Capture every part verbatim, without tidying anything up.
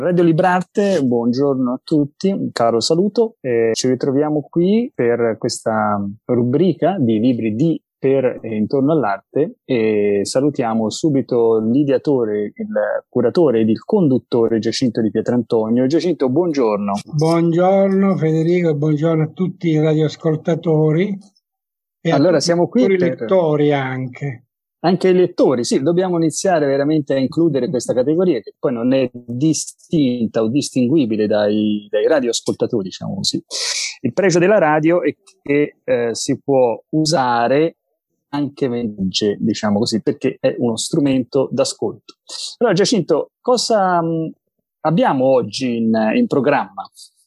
Radio Librarte, buongiorno a tutti, un caro saluto. Eh, ci ritroviamo qui per questa rubrica di libri di, per e intorno all'arte e salutiamo subito l'ideatore, il curatore ed il conduttore Giacinto Di Pietrantonio. Giacinto, buongiorno. Buongiorno Federico e buongiorno a tutti i radioascoltatori e allora, a tutti siamo qui i per... lettori anche. Anche i lettori, sì, dobbiamo iniziare veramente a includere questa categoria che poi non è distinta o distinguibile dai, dai radioascoltatori, diciamo così. Il pregio della radio è che eh, si può usare anche mentre, diciamo così, perché è uno strumento d'ascolto. Allora, Giacinto, cosa mh, abbiamo oggi in, in programma?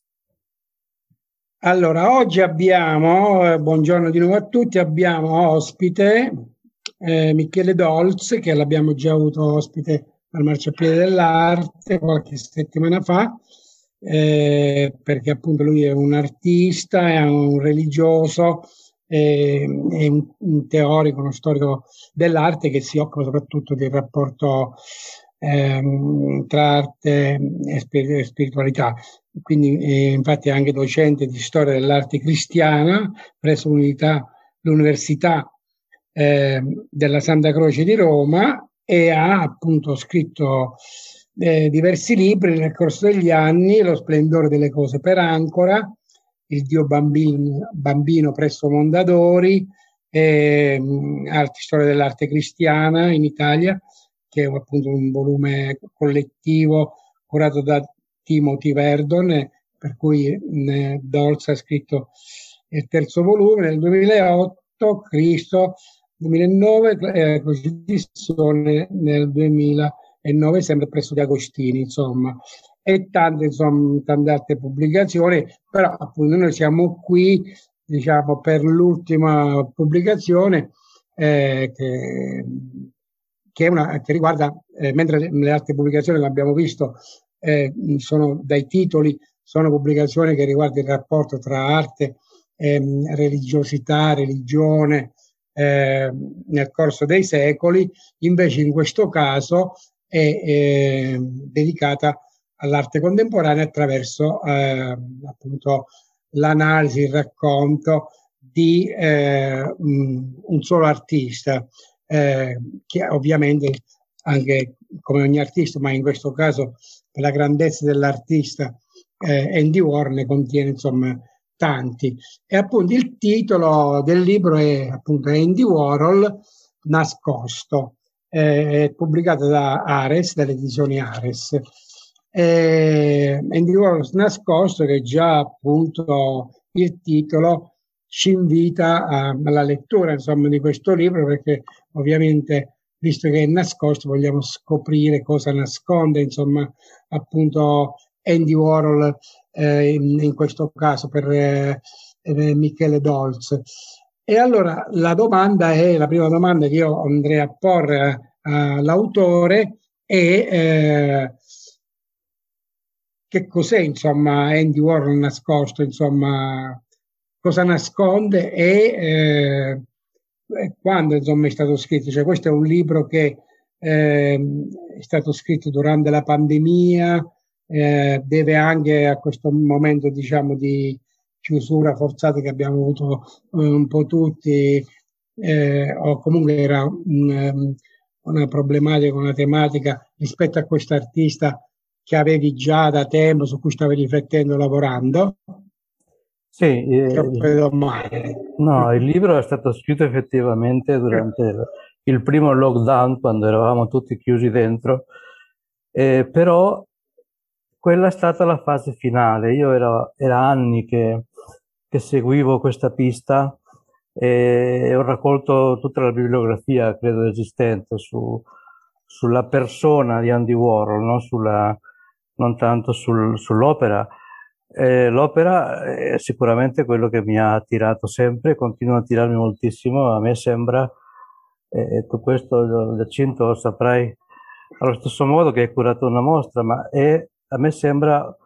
Allora, oggi abbiamo, eh, buongiorno di nuovo a tutti, abbiamo ospite eh, Michele Dolz, che l'abbiamo già avuto ospite al Marciapiede dell'Arte qualche settimana fa, eh, perché appunto lui è un artista, è un religioso, eh, è un, un teorico, uno storico dell'arte che si occupa soprattutto del rapporto ehm, tra arte e spiritualità. Quindi eh, infatti è anche docente di storia dell'arte cristiana presso l'Università eh, della Santa Croce di Roma e ha appunto scritto eh, diversi libri nel corso degli anni: Lo splendore delle cose per Ancora, Il Dio bambino, bambino presso Mondadori, eh, Arte, storia dell'arte cristiana in Italia, che è appunto un volume collettivo curato da Timothy Verdon, per cui eh, Dolz ha scritto il terzo volume nel duemilaotto, Cristo duemilanove, eh, Crocifissione nel duemilanove, sempre presso Di Agostini, insomma, e tante, insomma, tante altre pubblicazioni, però appunto noi siamo qui, diciamo, per l'ultima pubblicazione eh, che, che, è una, che riguarda, eh, mentre le, le altre pubblicazioni che abbiamo visto eh, sono dai titoli, sono pubblicazioni che riguardano il rapporto tra arte, ehm, religiosità, religione eh, nel corso dei secoli. Invece in questo caso è eh, dedicata all'arte contemporanea attraverso eh, appunto l'analisi, il racconto di eh, un solo artista, eh, che ovviamente anche come ogni artista, ma in questo caso per la grandezza dell'artista eh, Andy Warhol ne contiene insomma tanti. E appunto il titolo del libro è appunto Andy Warhol nascosto, eh, è pubblicato da Ares, dalle edizioni Ares. Eh, Andy Warhol nascosto, che già appunto il titolo ci invita a, alla lettura insomma di questo libro, perché ovviamente, visto che è nascosto, vogliamo scoprire cosa nasconde insomma appunto Andy Warhol eh, in, in questo caso per eh, Michele Dolz. E allora la domanda è, la prima domanda che io andrei a porre all'autore è eh, che cos'è insomma Andy Warhol nascosto, insomma cosa nasconde e eh, quando insomma è stato scritto. Cioè, questo è un libro che eh, è stato scritto durante la pandemia, eh, deve anche a questo momento diciamo di chiusura forzata che abbiamo avuto eh, un po' tutti, eh, o comunque era un, una problematica, una tematica rispetto a questo artista che avevi già da tempo, su cui stavi riflettendo, lavorando. Sì, eh, troppe domande. No, il libro è stato scritto effettivamente durante il primo lockdown, quando eravamo tutti chiusi dentro, eh, però quella è stata la fase finale. Io era, era anni che, che seguivo questa pista e ho raccolto tutta la bibliografia, credo, esistente su, sulla persona di Andy Warhol, no? Sulla, non tanto sul, sull'opera. Eh, l'opera è sicuramente quello che mi ha attirato sempre, continua a attirarmi moltissimo. A me sembra, e eh, tu questo Giacinto saprai allo stesso modo, che hai curato una mostra, ma è, a me sembra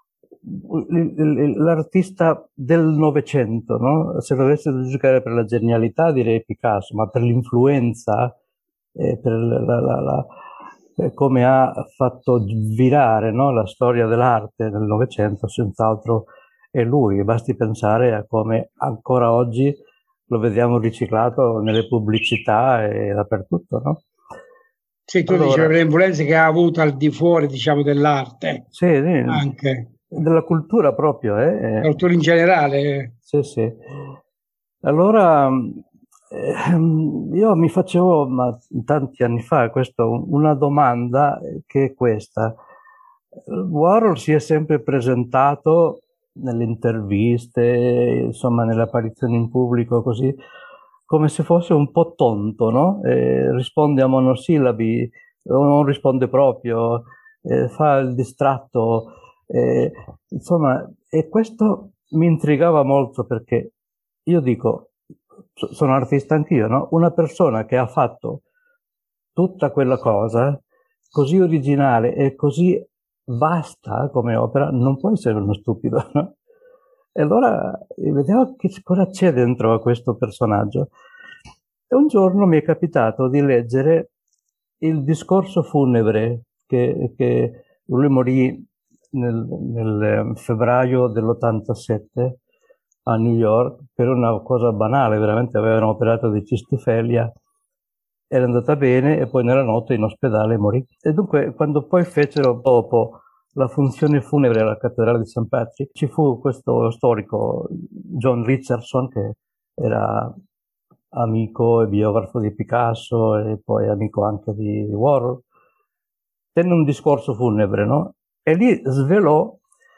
l'artista del Novecento, no? Se dovessi giudicare per la genialità direi Picasso, ma per l'influenza, eh, per la, la, la, eh, come ha fatto virare, no, la storia dell'arte nel Novecento, senz'altro è lui. Basti pensare a come ancora oggi lo vediamo riciclato nelle pubblicità e dappertutto, no? Sì, tu allora, dicevi le influenze che ha avuto al di fuori, diciamo, dell'arte. Sì, sì, anche. Della cultura proprio. Eh? La cultura in generale. Sì, sì. Allora, eh, io mi facevo, ma tanti anni fa, questo, una domanda che è questa. Warhol si è sempre presentato nelle interviste, insomma, nelle apparizioni in pubblico, così, come se fosse un po' tonto, no? Eh, risponde a monosillabi, o non risponde proprio, eh, fa il distratto, eh, insomma, e questo mi intrigava molto perché io dico, sono artista anch'io, no? Una persona che ha fatto tutta quella cosa così originale e così vasta come opera non può essere uno stupido, no? E allora vediamo che cosa c'è dentro a questo personaggio. E un giorno mi è capitato di leggere il discorso funebre che, che lui morì nel, nel febbraio dell'ottantasette a New York per una cosa banale, veramente avevano operato di cistifelia, era andata bene e poi nella notte in ospedale morì. E dunque quando poi fecero dopo la funzione funebre alla cattedrale di Saint Patrick, ci fu questo storico John Richardson che era amico e biografo di Picasso e poi amico anche di Warhol, tenne un discorso funebre, no? E lì svelò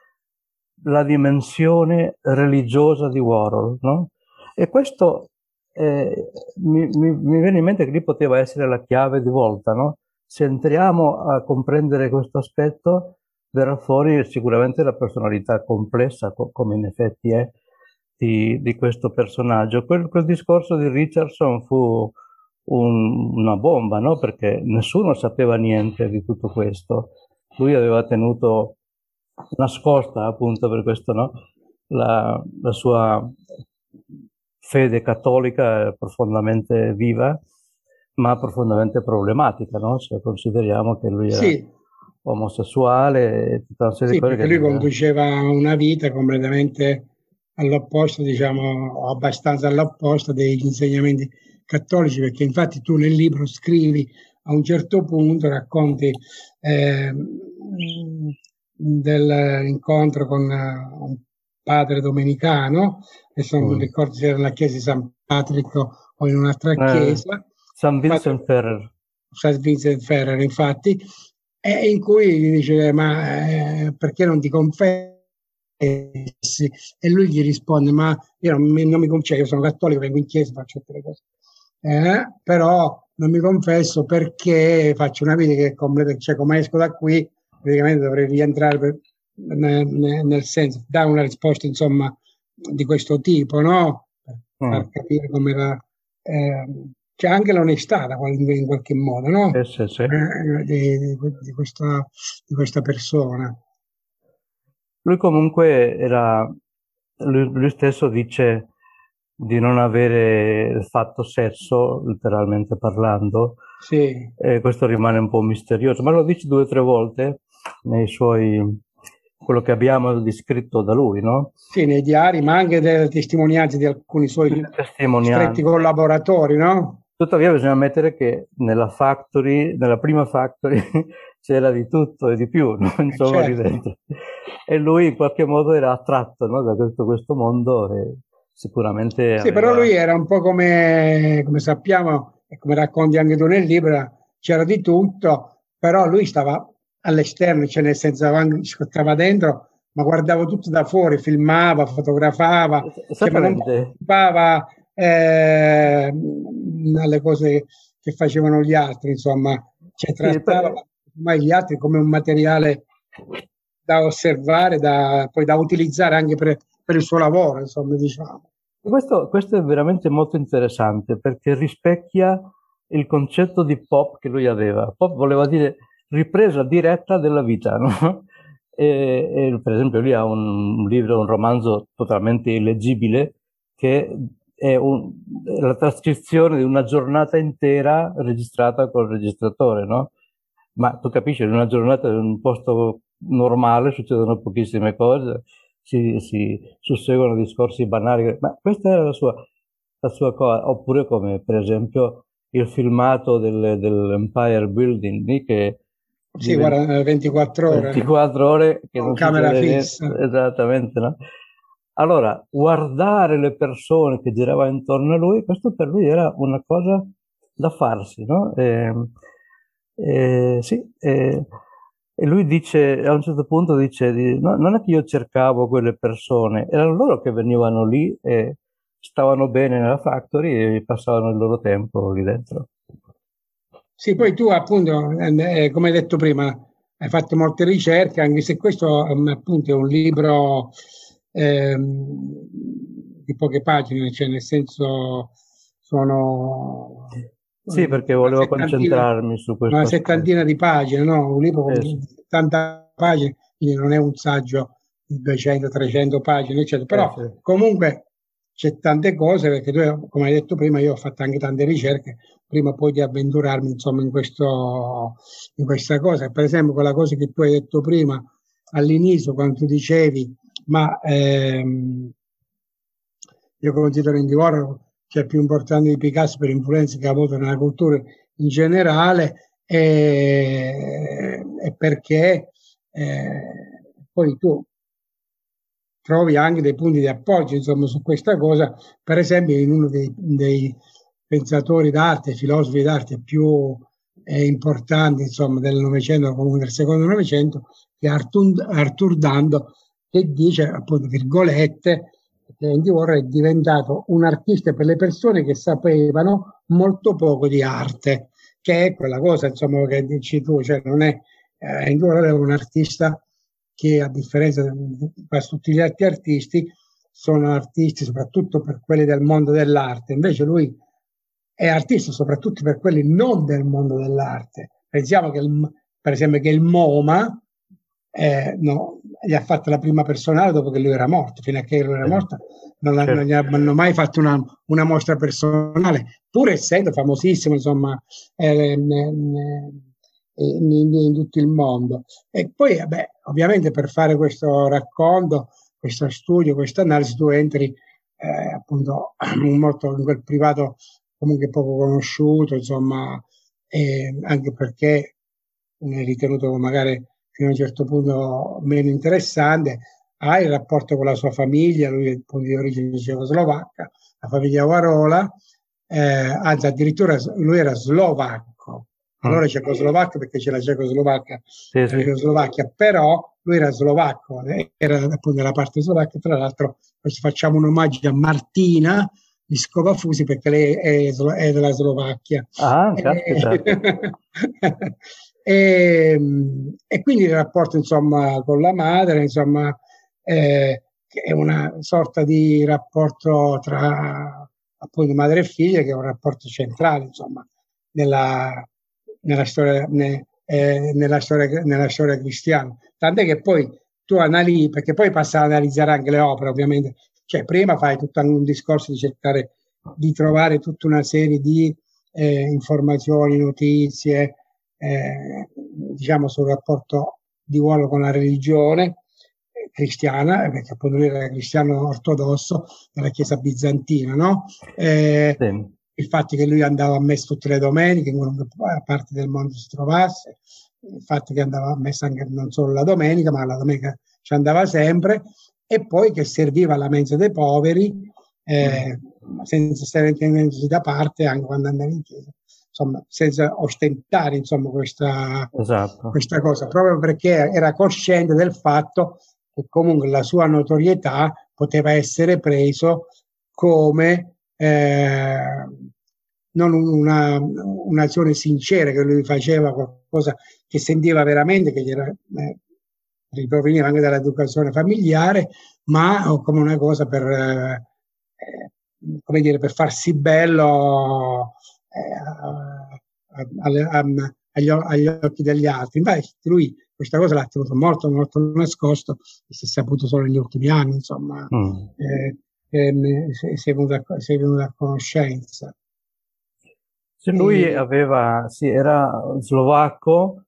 la dimensione religiosa di Warhol, no? E questo eh, mi, mi, mi viene in mente che lì poteva essere la chiave di volta, no? Se entriamo a comprendere questo aspetto, verrà fuori sicuramente la personalità complessa, co come in effetti è, di, di questo personaggio. Quel, quel discorso di Richardson fu un, una bomba, no? Perché nessuno sapeva niente di tutto questo. Lui aveva tenuto nascosta, appunto per questo, no? la, la sua fede cattolica è profondamente viva, ma profondamente problematica, no? Se consideriamo che lui era sì. omosessuale e tutta una serie sì, di cose perché che lui conduceva una vita completamente all'opposto, diciamo, abbastanza all'opposto degli insegnamenti cattolici, perché infatti tu nel libro scrivi a un certo punto, racconti eh, dell'incontro con un padre domenicano, adesso non mi ricordo se era nella chiesa di San Patrick o in un'altra eh, chiesa, San Vincent Ferrer. San Vincent Ferrer, infatti, e in cui gli dice ma eh, perché non ti confessi? E lui gli risponde ma io non mi, non mi confesso, io sono cattolico, vengo in chiesa, faccio tutte le cose, eh, però non mi confesso perché faccio una vita che è completa, cioè come esco da qui praticamente dovrei rientrare per, nel, nel senso, dà una risposta insomma di questo tipo, no? Per far mm. capire come era eh, c'è anche l'onestà in qualche modo, no? Eh, sì, sì. Eh, di, di, di, questa, di questa persona. Lui comunque era, lui, lui stesso dice di non avere fatto sesso, letteralmente parlando. Sì. E questo rimane un po' misterioso, ma lo dice due o tre volte nei suoi, quello che abbiamo descritto da lui, no? Sì, nei diari, ma anche delle testimonianze di alcuni suoi stretti collaboratori, no? Tuttavia bisogna ammettere che nella factory, nella prima factory, c'era di tutto e di più, no? Insomma, certo. Lì dentro. E lui in qualche modo era attratto, no? Da tutto questo mondo e sicuramente sì, aveva... però lui era un po' come, come sappiamo e come racconti anche tu nel libro, c'era di tutto, però lui stava all'esterno, cioè nel senso stava dentro, ma guardava tutto da fuori, filmava, fotografava, cioè, ma non partecipava eh, alle cose che facevano gli altri, insomma, cioè trattava sì, per... gli altri come un materiale da osservare, da, poi da utilizzare anche per, per il suo lavoro, insomma, diciamo. Questo, questo è veramente molto interessante perché rispecchia il concetto di pop che lui aveva. Pop voleva dire ripresa diretta della vita, no? E, e per esempio lui ha un libro, un romanzo totalmente illeggibile che è, un, è la trascrizione di una giornata intera registrata col registratore, no? ma tu capisci, in una giornata in un posto normale succedono pochissime cose, si, si susseguono discorsi banali, ma questa era la sua, la sua cosa, oppure come per esempio il filmato del, dell'Empire Building lì che Sì, diventa guarda, ventiquattro ore ventiquattro ore che con non camera succede niente, fissa. esattamente, no? Allora, guardare le persone che giravano intorno a lui, questo per lui era una cosa da farsi, no? E, e, sì, e, e lui dice, a un certo punto dice, di, no, non è che io cercavo quelle persone, erano loro che venivano lì e stavano bene nella factory e passavano il loro tempo lì dentro. Sì, poi tu appunto, eh, come hai detto prima, hai fatto molte ricerche, anche se questo um, appunto è un libro ehm, di poche pagine, cioè nel senso sono Sì, perché una volevo settantina, concentrarmi su una questo aspetto. settantina di pagine, no? Un libro Sì, con sì, settanta pagine, quindi non è un saggio di duecento trecento pagine, eccetera. sì, Però sì. comunque c'è tante cose, perché tu, come hai detto prima, io ho fatto anche tante ricerche prima poi di avventurarmi insomma in questo, in questa cosa. Per esempio, quella cosa che tu hai detto prima all'inizio, quando tu dicevi, ma ehm, io considero Andy Warhol cioè più importante di Picasso per influenze che ha avuto nella cultura in generale, e, e perché eh, poi tu trovi anche dei punti di appoggio insomma su questa cosa, per esempio in uno dei, dei pensatori d'arte, filosofi d'arte più eh, importanti insomma del Novecento, comunque del secondo Novecento, che è Arthur, Arthur Dando, che dice appunto virgolette che Andy Warhol è diventato un artista per le persone che sapevano molto poco di arte, che è quella cosa insomma che dici tu, cioè non è eh, Andy Warhol è un artista che a differenza di quasi tutti gli altri artisti sono artisti soprattutto per quelli del mondo dell'arte, invece lui è artista soprattutto per quelli non del mondo dell'arte. Pensiamo che il, per esempio che il MoMA eh, no, gli ha fatto la prima personale dopo che lui era morto, fino a che lui era Sì, morto non, la, non certo. gli hanno mai fatto una, una mostra personale, pur essendo famosissimo insomma eh, in, in, in tutto il mondo. E poi vabbè, ovviamente per fare questo racconto, questo studio, questa analisi, tu entri eh, appunto molto in quel privato comunque poco conosciuto, insomma, eh, anche perché è ritenuto magari fino a un certo punto meno interessante, ha il rapporto con la sua famiglia, lui è appunto di origine cecoslovacca, la famiglia Varola, eh, anzi addirittura lui era slovacco, allora Mm. cecoslovacco perché c'è la Cecoslovacchia, Sì, la sì. Cecoslovacchia, però lui era slovacco, era appunto della parte slovacca, tra l'altro facciamo un omaggio a Martina di Scovafusi perché lei è, è della Slovacchia. Ah, E, caspita. e, e quindi il rapporto insomma con la madre, insomma, eh, che è una sorta di rapporto tra appunto madre e figlia, che è un rapporto centrale, insomma, nella, nella storia, ne, eh, nella storia, nella storia cristiana. Tant'è che poi tu analizzi, perché poi passa ad analizzare anche le opere, ovviamente. Cioè, prima fai tutto un discorso di cercare di trovare tutta una serie di eh, informazioni, notizie, eh, diciamo sul rapporto di Warhol con la religione eh, cristiana, perché appunto lui era cristiano ortodosso della Chiesa bizantina, no? Eh, Sì. il fatto che lui andava a messa tutte le domeniche, in qualunque parte del mondo si trovasse, il fatto che andava a messa anche non solo la domenica, ma la domenica ci andava sempre, e poi che serviva alla mensa dei poveri, eh, senza stare tenendosi da parte anche quando andava in chiesa, insomma, senza ostentare insomma, questa, Esatto. questa cosa, proprio perché era cosciente del fatto che comunque la sua notorietà poteva essere preso come eh, non una, un'azione sincera che lui faceva, qualcosa che sentiva veramente, che gli era, eh, riproveniva anche dall'educazione familiare, ma come una cosa per, eh, come dire, per farsi bello eh, a, a, a, agli, agli occhi degli altri. Infatti lui questa cosa l'ha tenuto molto molto nascosto e si è saputo solo negli ultimi anni, insomma, Mm. eh, eh, si, è venuta, si è venuta a conoscenza. Se lui E, aveva, sì, era slovacco,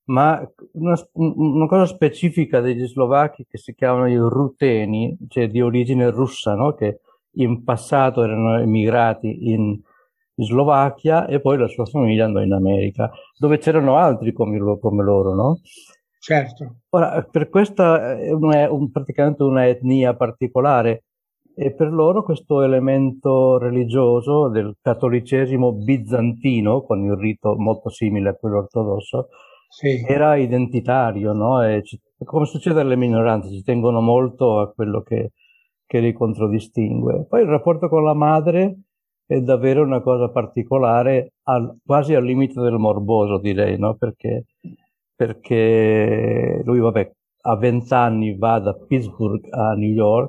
ma una, una cosa specifica degli slovacchi che si chiamano i ruteni, cioè di origine russa, no? Che in passato erano emigrati in, in Slovacchia e poi la sua famiglia andò in America, dove c'erano altri come, come loro, no? Certo. Ora, per questa è una, un, praticamente una etnia particolare e per loro questo elemento religioso del cattolicesimo bizantino, con il rito molto simile a quello ortodosso, sì, era identitario, no? E ci, come succede alle minoranze, ci tengono molto a quello che, che li contraddistingue. Poi il rapporto con la madre è davvero una cosa particolare, al, quasi al limite del morboso, direi, no? Perché, perché lui, vabbè, a vent'anni va da Pittsburgh a New York,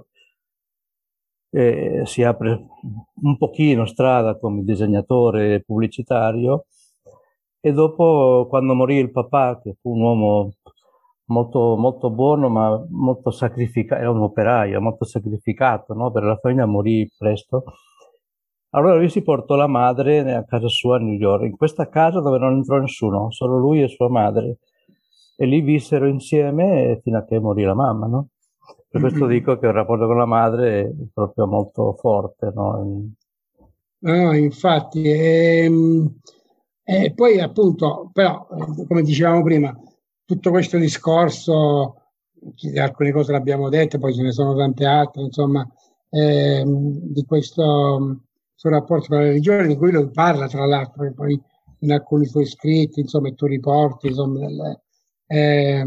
e si apre un pochino strada come disegnatore pubblicitario e dopo, quando morì il papà, che fu un uomo molto, molto buono ma molto sacrificato, era un operaio molto sacrificato, no? Per la famiglia, morì presto. Allora lui si portò la madre a casa sua a New York, in questa casa dove non entrò nessuno, solo lui e sua madre, e lì vissero insieme fino a che morì la mamma, no? Per questo dico che il rapporto con la madre è proprio molto forte, no? No, infatti, e, e poi appunto, però, come dicevamo prima, tutto questo discorso, alcune cose le abbiamo dette, poi ce ne sono tante altre, insomma, eh, di questo suo rapporto con la religione, di cui lui parla, tra l'altro, poi in alcuni suoi scritti, insomma, e tu riporti, insomma, delle, eh,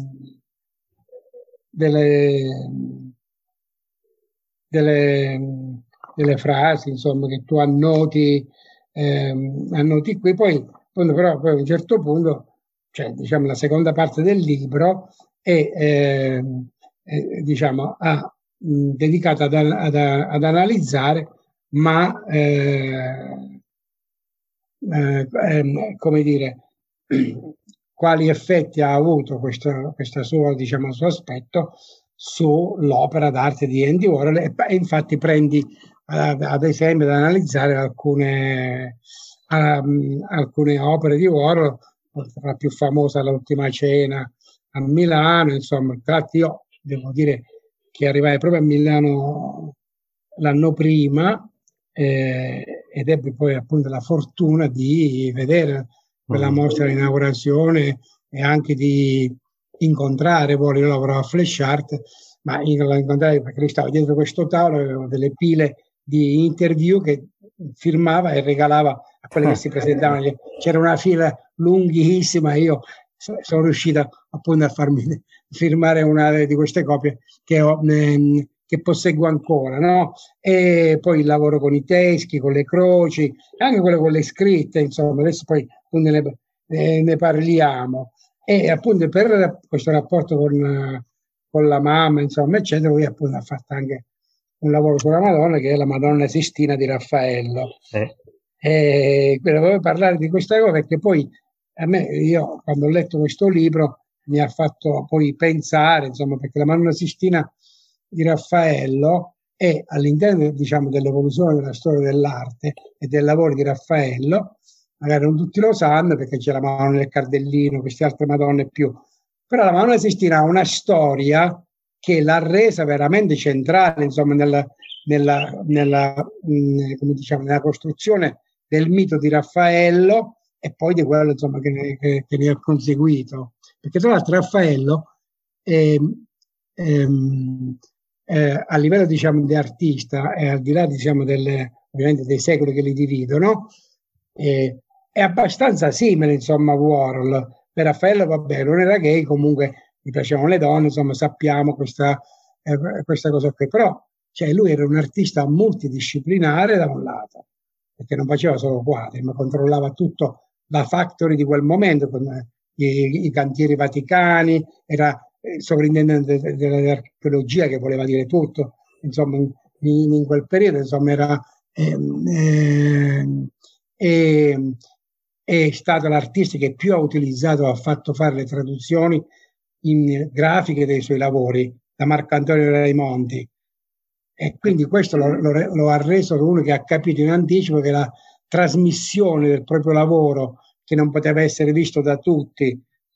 delle, delle, delle frasi, insomma, che tu annoti, ehm, annoti qui, poi, però poi a un certo punto, cioè, diciamo, la seconda parte del libro è, eh, è diciamo, a, mh, dedicata ad, ad, ad analizzare, ma eh, eh, eh, come dire, quali effetti ha avuto questo, questo suo, diciamo, suo aspetto sull'opera d'arte di Andy Warhol, e, e infatti prendi ad, ad esempio ad analizzare alcune, um, alcune opere di Warhol, la più famosa L'ultima cena a Milano, insomma. Infatti io devo dire che arrivai proprio a Milano l'anno prima eh, ed ebbi poi appunto la fortuna di vedere quella mostra di inaugurazione e anche di incontrare, poi io lavoravo a Flash Art, ma lo incontrai perché lui stava dietro questo tavolo, aveva delle pile di interview che firmava e regalava a quelli che si presentavano. C'era una fila lunghissima, io sono riuscita appunto a farmi firmare una di queste copie che, ho, ehm, che posseggo ancora, no? E poi il lavoro con i teschi, con le croci, anche quello con le scritte, insomma, adesso poi appunto ne, eh, ne parliamo. E appunto per questo rapporto con, con la mamma, insomma, eccetera, lui appunto ha fatto anche un lavoro sulla Madonna, che è la Madonna Sistina di Raffaello. Eh. E volevo parlare di questa cosa perché poi a me, io quando ho letto questo libro, mi ha fatto poi pensare, insomma, perché la Madonna Sistina di Raffaello è all'interno, diciamo, dell'evoluzione della storia dell'arte e del lavoro di Raffaello. Magari non tutti lo sanno perché c'è la Madonna del Cardellino, queste altre Madonne più, però la Madonna Sistina ha una storia che l'ha resa veramente centrale, insomma, nella, nella, nella, mh, come diciamo, nella costruzione del mito di Raffaello e poi di quello, insomma, che ne, che, che ne ha conseguito. Perché tra l'altro Raffaello eh, ehm, eh, a livello, diciamo, di artista e al di là, diciamo, delle, ovviamente dei secoli che li dividono, eh, è abbastanza simile, insomma, a Warhol. Per Raffaello, vabbè, non era gay, comunque gli piacevano le donne, insomma, sappiamo questa, eh, questa cosa qui. Però, cioè, lui era un artista multidisciplinare da un lato, perché non faceva solo quadri, ma controllava tutto la factory di quel momento, con i, i cantieri vaticani, era eh, sovrintendente dell'archeologia, che voleva dire tutto, insomma, in, in quel periodo, insomma, era... Eh, eh, è stato l'artista che più ha utilizzato, ha fatto fare le traduzioni in grafiche dei suoi lavori da Marco Antonio Raimondi, e quindi questo lo, lo, lo ha reso uno che ha capito in anticipo che la trasmissione del proprio lavoro, che non poteva essere visto da tutti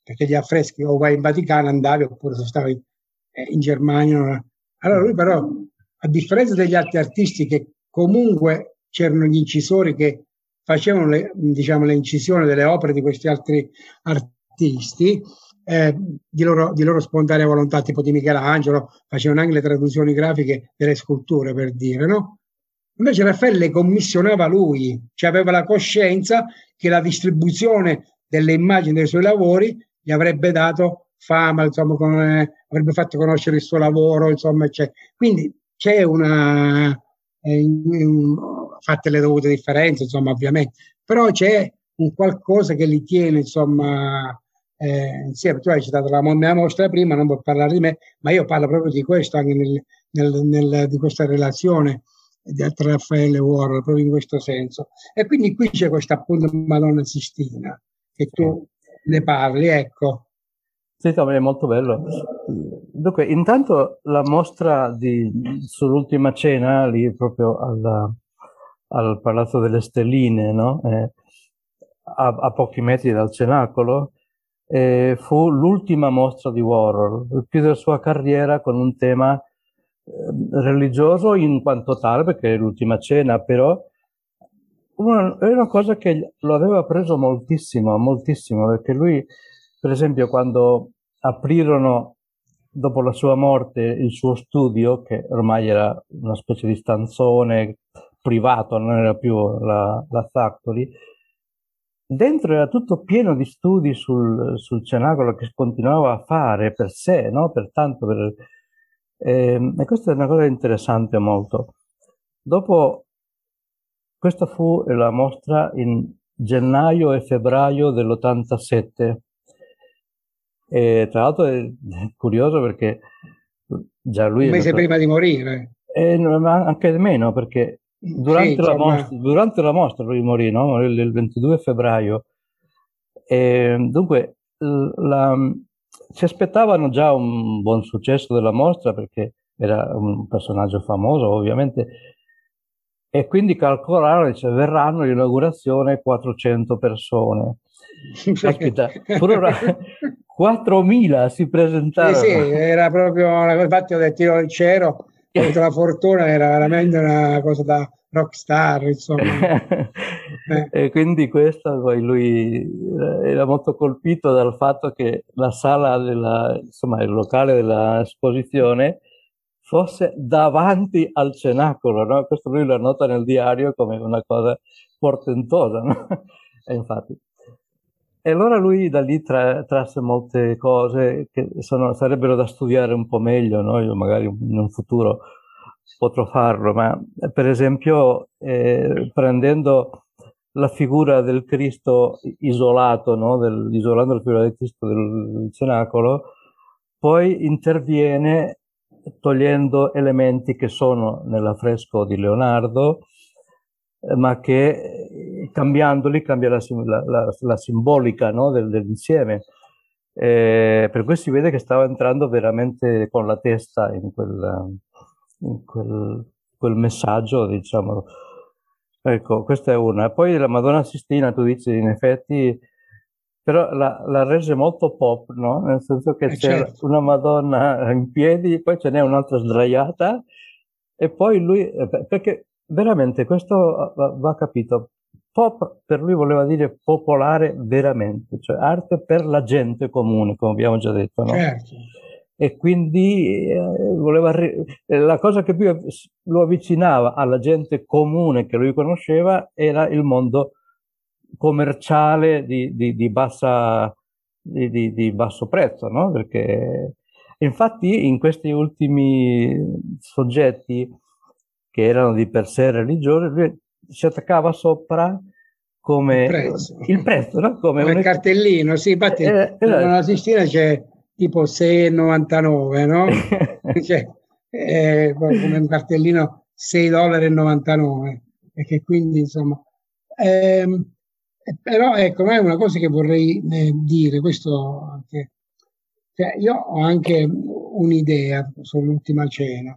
perché gli affreschi o vai in Vaticano andavi, oppure se stavi in, in Germania. Allora lui però, a differenza degli altri artisti che comunque c'erano gli incisori che facevano le, diciamo, le incisioni delle opere di questi altri artisti, eh, di, loro, di loro spontanea volontà, tipo di Michelangelo, facevano anche le traduzioni grafiche delle sculture, per dire, no? Invece Raffaele le commissionava lui, cioè aveva la coscienza che la distribuzione delle immagini dei suoi lavori gli avrebbe dato fama, insomma, come, avrebbe fatto conoscere il suo lavoro, insomma, eccetera. Quindi c'è una, eh, un, fatte le dovute differenze, insomma, ovviamente, però c'è un qualcosa che li tiene, insomma, eh, insieme. Tu hai citato la mia mostra prima, non vuoi parlare di me, ma io parlo proprio di questo, anche nel, nel, nel, di questa relazione tra Raffaele e Warhol, proprio in questo senso. E quindi qui c'è questa appunto Madonna Sistina, che tu ne parli, ecco. Sì, è molto bello. Dunque, intanto la mostra di, sull'Ultima Cena, lì proprio al, al Palazzo delle Stelline, no? eh, a, a pochi metri dal Cenacolo, eh, fu l'ultima mostra di Warhol, chiuse la sua carriera con un tema eh, religioso in quanto tale, perché è l'Ultima Cena, però una, è una cosa che lo aveva preso moltissimo, moltissimo, perché lui, per esempio, quando aprirono, dopo la sua morte, il suo studio, che ormai era una specie di stanzone privato, non era più la, la Factory, dentro era tutto pieno di studi sul, sul Cenacolo che continuava a fare per sé, no? Pertanto, per, eh, e questa è una cosa interessante molto. Dopo, questa fu la mostra in gennaio e febbraio dell'ottantasette. E tra l'altro è curioso perché già lui... Un mese stato... prima di morire. E anche meno, perché durante, sì, la mostra, durante la mostra lui morì, no? Il ventidue febbraio. E dunque la, si aspettavano già un buon successo della mostra, perché era un personaggio famoso, ovviamente, e quindi calcolarono, cioè, verranno all'inaugurazione quattrocento persone. quattromila si presentarono. Sì, sì, era proprio una cosa, infatti ho detto io il cielo, ho avuto la fortuna, era veramente una cosa da rockstar, insomma. eh. E quindi questa, poi lui era molto colpito dal fatto che la sala della, insomma, il locale dell'esposizione fosse davanti al Cenacolo, no? Questo lui lo nota nel diario come una cosa portentosa, no? E infatti. E allora lui da lì tra, trasse molte cose che sono, sarebbero da studiare un po' meglio, no? Io magari in un futuro potrò farlo, ma per esempio eh, prendendo la figura del Cristo isolato, no? Del, isolando la figura del Cristo del Cenacolo, poi interviene togliendo elementi che sono nell'affresco di Leonardo, ma che cambiandoli cambia la, la, la, la simbolica, no? del, dell'insieme. Eh, per cui si vede che stava entrando veramente con la testa in quel, in quel, quel messaggio, diciamo. Ecco, questa è una. Poi la Madonna Sistina, tu dici, in effetti, però la, la rese molto pop, no? Nel senso che eh c'è certo. una Madonna in piedi, poi ce n'è un'altra sdraiata, e poi lui, perché veramente questo va capito, pop per lui voleva dire popolare veramente, cioè arte per la gente comune, come abbiamo già detto, no? Certo. E quindi eh, voleva, la cosa che più lo avvicinava alla gente comune che lui conosceva era il mondo commerciale di, di, di, bassa, di, di, di basso prezzo, no? Perché infatti in questi ultimi soggetti che erano di per sé religiosi, lui si attaccava sopra come il prezzo, il prezzo, no? Come, come un il cartellino, sì, infatti eh, eh, nella Sistina c'è tipo sei e novantanove, no? Cioè, eh, come un cartellino sei dollari e novantanove, e che quindi insomma ehm, però ecco, ma è una cosa che vorrei eh, dire, questo anche, cioè, io ho anche un'idea sull'Ultima Cena,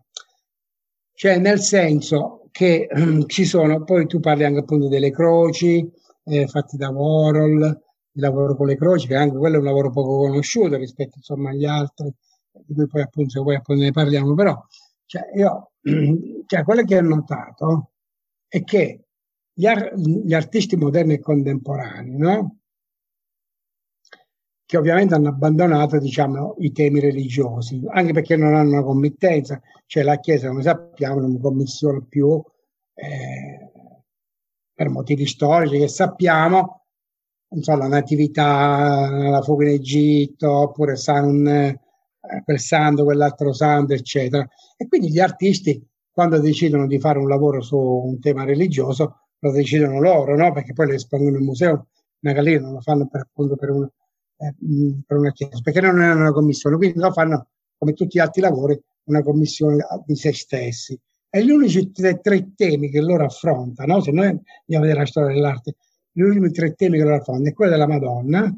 cioè nel senso che ci sono, poi tu parli anche appunto delle croci eh, fatte da Warhol, di lavoro con le croci, che anche quello è un lavoro poco conosciuto rispetto insomma agli altri, di cui poi appunto, se poi appunto ne parliamo, però cioè, io, cioè, quello che ho notato è che gli, ar- gli artisti moderni e contemporanei, no? Che ovviamente hanno abbandonato, diciamo, i temi religiosi, anche perché non hanno una committenza, cioè la Chiesa, come sappiamo, non commissiona più eh, per motivi storici che sappiamo, non so, la natività, la fuga in Egitto, oppure San, eh, quel santo, quell'altro santo, eccetera. E quindi gli artisti, quando decidono di fare un lavoro su un tema religioso, lo decidono loro, no? Perché poi lo espongono in museo, una galleria, non lo fanno per, appunto per una, eh, per una chiesa, perché non è una commissione, quindi lo fanno come tutti gli altri lavori, una commissione di se stessi. E gli unici tre, tre temi che loro affrontano, se noi andiamo a vedere la storia dell'arte, gli ultimi tre temi che loro affrontano è quello della Madonna,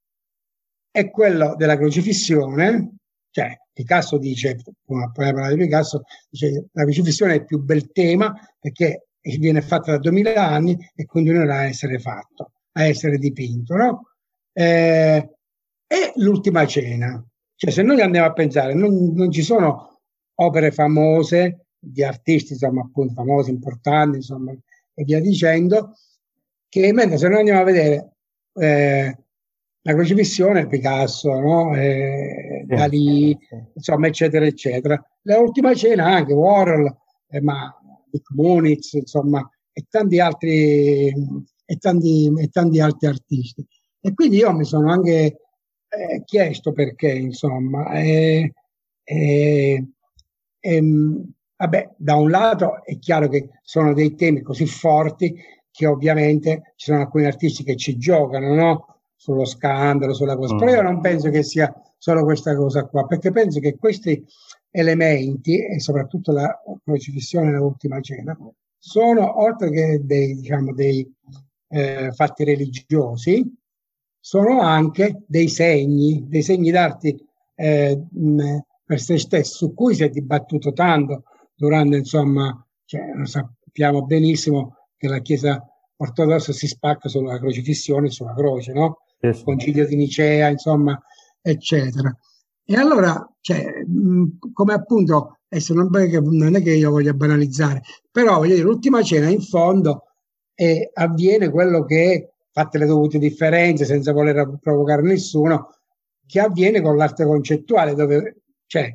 è quello della crocifissione, cioè Picasso dice, come parlare di Picasso, dice la crocifissione è il più bel tema perché viene fatta da duemila anni e continuerà a essere fatto, a essere dipinto, no? Eh, e l'ultima cena, cioè se noi andiamo a pensare, non, non ci sono opere famose di artisti, insomma, appunto famosi, importanti, insomma, e via dicendo, che mentre se noi andiamo a vedere eh, la crocifissione, Picasso, no? eh, Sì, Dalì, sì. insomma, eccetera, eccetera. L'ultima cena anche Warhol, eh, ma Dick Muniz, insomma, e tanti altri e tanti, e tanti altri artisti. E quindi io mi sono anche eh, chiesto perché, insomma, eh, eh, ehm, vabbè, da un lato è chiaro che sono dei temi così forti che ovviamente ci sono alcuni artisti che ci giocano, no? Sullo scandalo, sulla cosa. Mm. Però io non penso che sia solo questa cosa qua, perché penso che questi elementi, e soprattutto la crocifissione nell'ultima cena, sono, oltre che dei, diciamo, dei eh, fatti religiosi, sono anche dei segni, dei segni d'arte eh, mh, per se stessi, su cui si è dibattuto tanto durante, insomma, cioè, sappiamo benissimo che la Chiesa ortodossa si spacca sulla crocifissione, sulla croce, no? Yes. Concilio di Nicea, insomma, eccetera. E allora, cioè, mh, come appunto, adesso non, non è che io voglia banalizzare, però voglio dire, l'ultima cena in fondo eh, avviene quello che, fatte le dovute differenze, senza voler provocare nessuno, che avviene con l'arte concettuale, dove c'è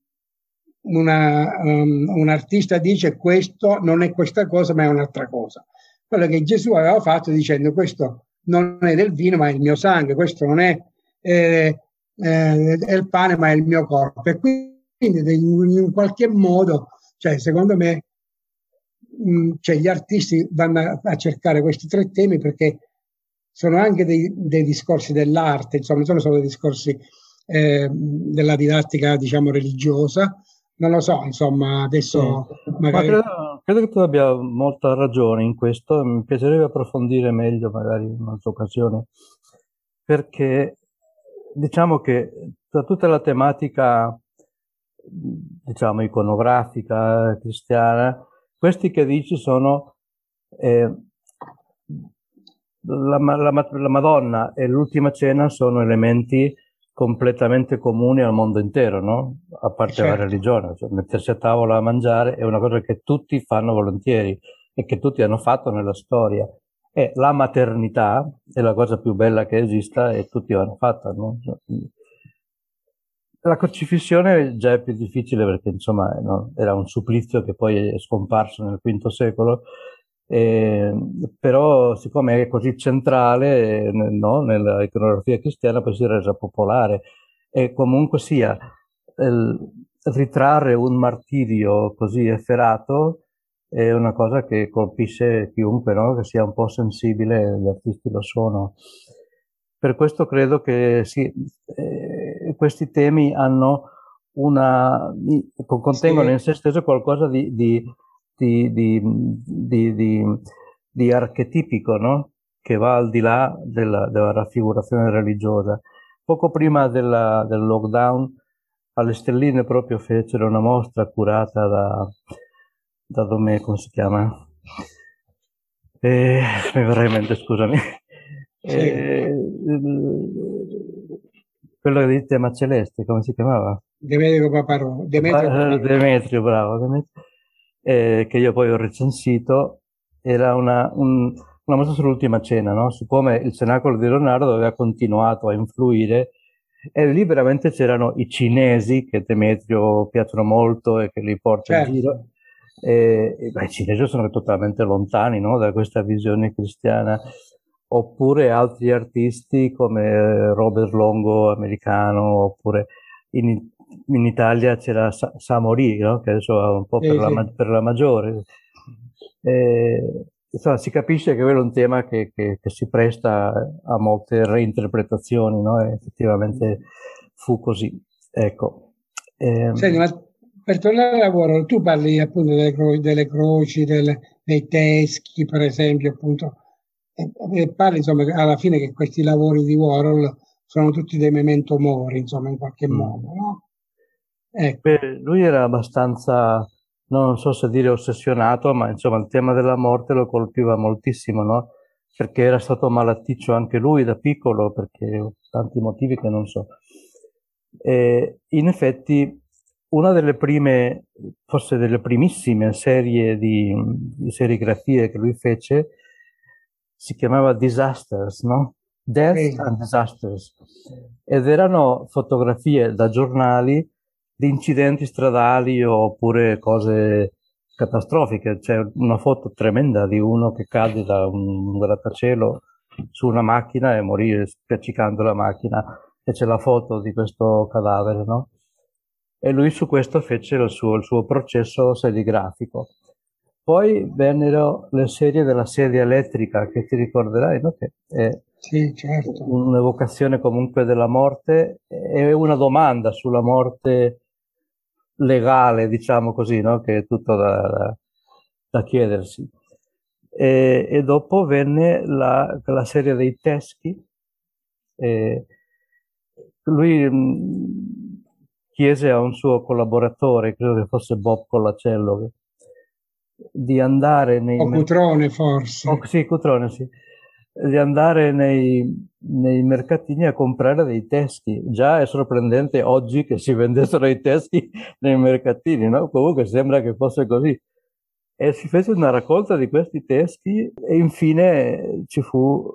una, um, un artista dice questo non è questa cosa, ma è un'altra cosa. Quello che Gesù aveva fatto dicendo questo non è del vino, ma è il mio sangue, questo non è, eh, eh, è il pane, ma è il mio corpo. E quindi in qualche modo, cioè, secondo me, mh, cioè, gli artisti vanno a, a cercare questi tre temi perché sono anche dei, dei discorsi dell'arte, insomma, non sono solo dei discorsi eh, della didattica, diciamo, religiosa. Non lo so, insomma, adesso sì. magari... Ma credo, credo che tu abbia molta ragione in questo, mi piacerebbe approfondire meglio magari in un'altra occasione, perché diciamo che da tutta la tematica, diciamo, iconografica, cristiana, questi che dici sono eh, la, la, la Madonna e l'Ultima Cena sono elementi completamente comuni al mondo intero, no? A parte certo. La religione, cioè mettersi a tavola a mangiare è una cosa che tutti fanno volentieri e che tutti hanno fatto nella storia. E la maternità è la cosa più bella che esista e tutti l'hanno fatta, no? La crocifissione già è più difficile perché insomma no, era un supplizio che poi è scomparso nel quinto secolo, eh, però siccome è così centrale no, nella iconografia cristiana poi si è resa popolare e comunque sia il, ritrarre un martirio così efferato è una cosa che colpisce chiunque, no? Che sia un po' sensibile, gli artisti lo sono. Per questo credo che sì, eh, questi temi hanno una, contengono sì. in se stesso qualcosa di, di, di, di, di, di, di archetipico, no? Che va al di là della, della raffigurazione religiosa. Poco prima della, del lockdown, alle Stelline proprio fecero una mostra curata da, da Domè, come si chiama? Eh, mi verrà in mente, scusami. Sì. Eh, quello del tema celeste, come si chiamava? Demetrio Paparone. Demetrio, Paparone. Demetrio, bravo. Demetrio. Eh, che io poi ho recensito, era una, un, una mostra sull'Ultima Cena, no? Su come il Cenacolo di Leonardo aveva continuato a influire, e lì veramente c'erano i cinesi che Demetrio piacciono molto e che li porta certo. in giro. E, e, beh, i cinesi sono totalmente lontani, no? Da questa visione cristiana. Oppure altri artisti come Robert Longo, americano, oppure in, in Italia c'era Sa- Samori, no? Che adesso è un po' per, sì, la, sì. per la maggiore. E, insomma, si capisce che quello è un tema che, che, che si presta a molte reinterpretazioni, no? E effettivamente fu così. Ecco. E, Senti, ma per tornare al lavoro, tu parli appunto delle, cro- delle croci, delle, dei teschi, per esempio, appunto. E parli insomma alla fine che questi lavori di Warhol sono tutti dei memento mori, insomma, in qualche mm. modo, no? Ecco. Beh, lui era abbastanza, non so se dire ossessionato, ma insomma il tema della morte lo colpiva moltissimo, no? Perché era stato malaticcio anche lui da piccolo, perché tanti motivi che non so. E in effetti una delle prime, forse delle primissime serie di, di serigrafie che lui fece si chiamava Disasters, no? Death sì. and Disasters. Ed erano fotografie da giornali di incidenti stradali oppure cose catastrofiche. C'è una foto tremenda di uno che cade da un grattacielo su una macchina e morì spiaccicando la macchina, e c'è la foto di questo cadavere, no? E lui su questo fece il suo, il suo processo serigrafico. Poi vennero le serie della sedia elettrica, che ti ricorderai, no? Che è sì, certo. un'evocazione comunque della morte e una domanda sulla morte legale, diciamo così, no? Che è tutto da, da, da chiedersi. E, e dopo venne la, la serie dei teschi. E lui mh, chiese a un suo collaboratore, credo che fosse Bob Collacello, di andare nei... O Cutrone forse. Oh, sì, Cutrone, sì. Di andare nei, nei mercatini a comprare dei teschi. Già è sorprendente oggi che si vendessero i teschi nei mercatini, no? Comunque sembra che fosse così. E si fece una raccolta di questi teschi e infine ci fu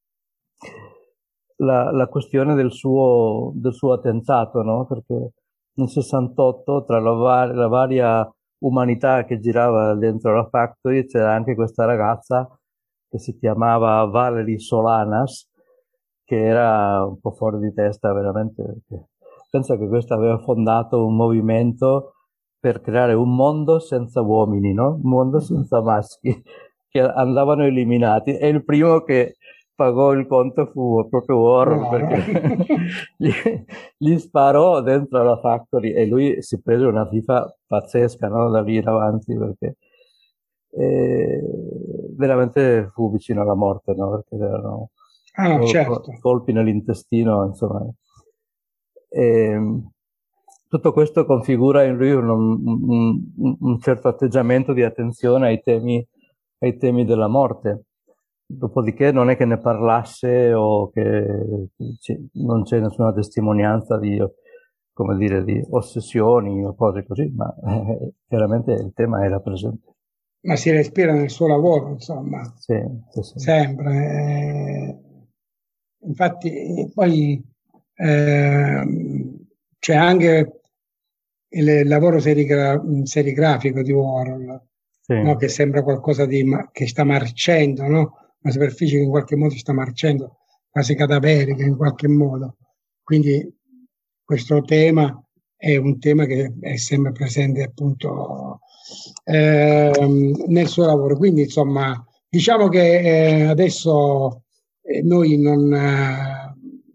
la, la questione del suo, del suo attentato, no? Perché nel sessantotto, tra la, var- la varia umanità che girava dentro la factory, c'era anche questa ragazza che si chiamava Valerie Solanas, che era un po' fuori di testa veramente. Pensa che questa aveva fondato un movimento per creare un mondo senza uomini, no? Un mondo senza maschi, che andavano eliminati. E il primo che pagò il conto fu proprio Warhol, no, perché gli, gli sparò dentro la factory e lui si prese una fifa pazzesca, no? Da lì in avanti, perché e veramente fu vicino alla morte, no? Perché erano ah, col- certo. colpi nell'intestino, insomma. E tutto questo configura in lui un, un, un certo atteggiamento di attenzione ai temi, ai temi della morte. Dopodiché non è che ne parlasse o che non c'è nessuna testimonianza di, come dire, di ossessioni o cose così, ma eh, chiaramente il tema era presente. Ma si respira nel suo lavoro, insomma, sì, sì, sì. sempre. Eh, infatti, poi eh, c'è anche il lavoro serigra- serigrafico di Warhol, sì. No? Che sembra qualcosa di ma- che sta marcendo, no? Una superficie che in qualche modo sta marcendo, quasi cadaverica in qualche modo. Quindi questo tema è un tema che è sempre presente appunto eh, nel suo lavoro. Quindi insomma diciamo che eh, adesso eh, noi non eh,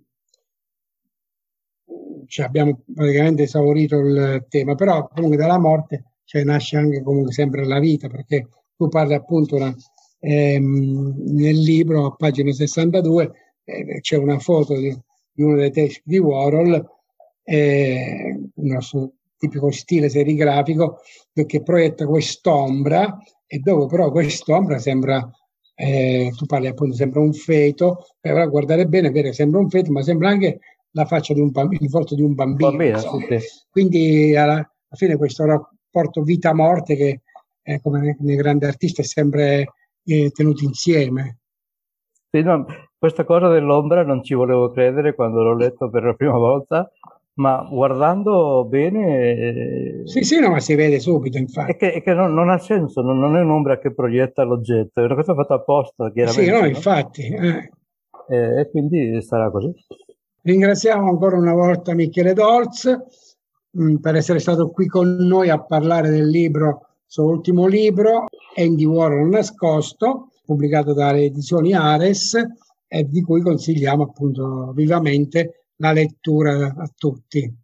cioè abbiamo praticamente esaurito il tema, però comunque dalla morte cioè, nasce anche comunque sempre la vita, perché tu parli appunto una, ehm, nel libro a pagina sessantadue eh, c'è una foto di, di uno dei testi di Warhol, eh, un suo tipico stile serigrafico che proietta quest'ombra e dove però quest'ombra sembra eh, tu parli appunto, sembra un feto, però a guardare bene è vero che sembra un feto, ma sembra anche la faccia di un bambino, il volto di un bambino. Bambino, sì, sì. Quindi alla, alla fine questo rapporto vita-morte che eh, come nei, nei grandi artisti è sempre eh, tenuto insieme. Sì, no, questa cosa dell'ombra non ci volevo credere quando l'ho letto per la prima volta, ma guardando bene... Sì, sì, no, ma si vede subito, infatti. È che, è che non, non ha senso, non, non è un'ombra che proietta l'oggetto, è una cosa fatta apposta, chiaramente. Sì, no, no? infatti. Eh. E, e quindi sarà così. Ringraziamo ancora una volta Michele Dolz mh, per essere stato qui con noi a parlare del libro, suo ultimo libro, Andy Warhol nascosto, pubblicato dalle edizioni Ares, e di cui consigliamo appunto vivamente la lettura a tutti.